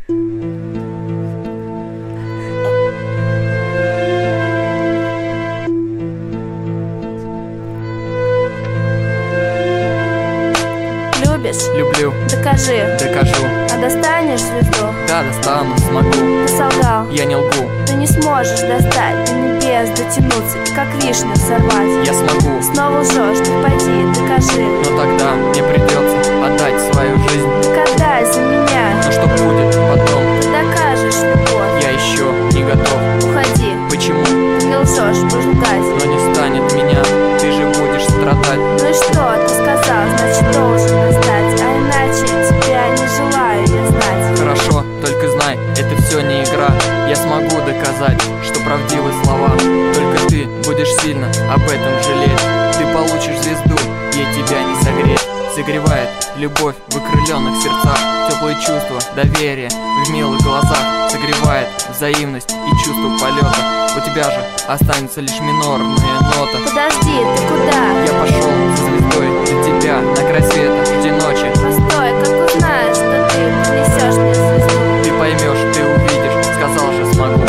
Любишь? Люблю. Докажи. Докажу. А достанешь звезду? Да, достану, смогу. Ты солгал. Я не лгу. Ты не сможешь достать до небес, дотянуться, как вишню сорвать. Я смогу. Снова лжешь, так пойди, докажи. Но тогда мне придется отдать свою жизнь. Так отдай за меня. Но что будет потом? Ты докажешь любовь. Я еще не готов. Уходи. Почему? Ты не лжешь, будешь лгать. Но не станет меня, ты же будешь страдать. Ну и что, ты сказал, значит должен достать. А иначе тебя не желаю я знать. Хорошо, только знай, это все не игра. Я смогу доказать, что правдивы слова. Только ты будешь сильно об этом жалеть. Ты получишь звезду, ей тебя не согреть. Согревает любовь в окрыленных сердцах. Теплые чувства, доверие в милых глазах. Согревает взаимность и чувство полета. У тебя же останется лишь минорная нота. Подожди, ты куда? Я пошел за звездой для тебя на край света, жди ночи. Постой, как узнаешь, что ты принесешь мне звезду? Ты поймешь, ты увидишь, сказал же смогу.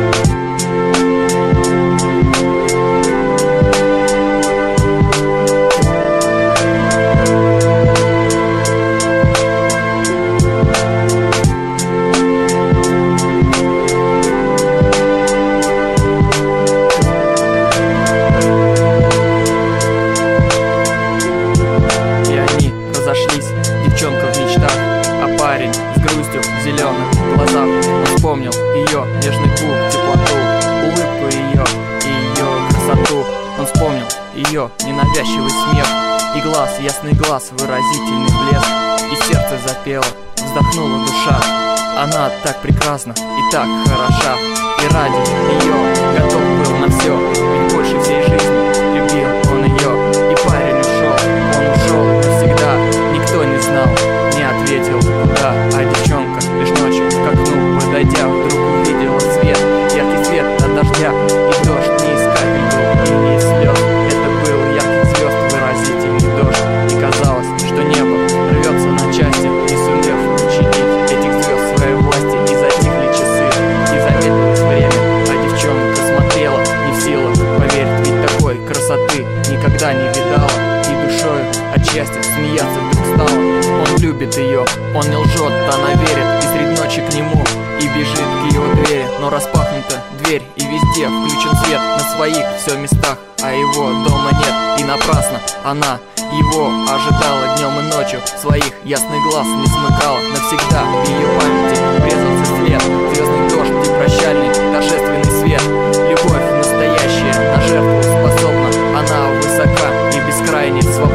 Девчонка в мечтах, а парень с грустью в зеленых глазах. Он вспомнил ее нежный пух, теплоту, улыбку ее и ее красоту. Он вспомнил ее ненавязчивый смех и глаз, ясный глаз, выразительный блеск. И сердце запело, вздохнула душа. Она так прекрасна и так хороша. И ради нее готов был на все, ведь больше всей жизни любил он ее. И парень ушел, он ушел навсегда. Никто не знал, не ответил куда. А девчонка лишь ночью к окну подойдя, вдруг увидела свет, яркий свет от дождя. И дождь не из капель был и не из слез. Это был яркий звезд выразительный дождь. И казалось, что небо рвется на части, не сумев подчинить этих звезд своей власти. И затихли часы, и замедлилось время, а девчонка смотрела, не в силах поверить, ведь такой красоты никогда не видала. И душою от счастья смеяться вдруг стала. Он любит ее, он не лжет, она верит. И средь ночи к нему и бежит к его двери. Но распахнута дверь, и везде включен свет. На своих все местах, а его дома нет. И напрасно она его ожидала днем и ночью. Своих ясных глаз не смыкала. Навсегда в ее памяти врезался след. Звездный дождь и прощальный торжественный свет. Любовь настоящая на жертву способна. Она высока и бескрайне свободна.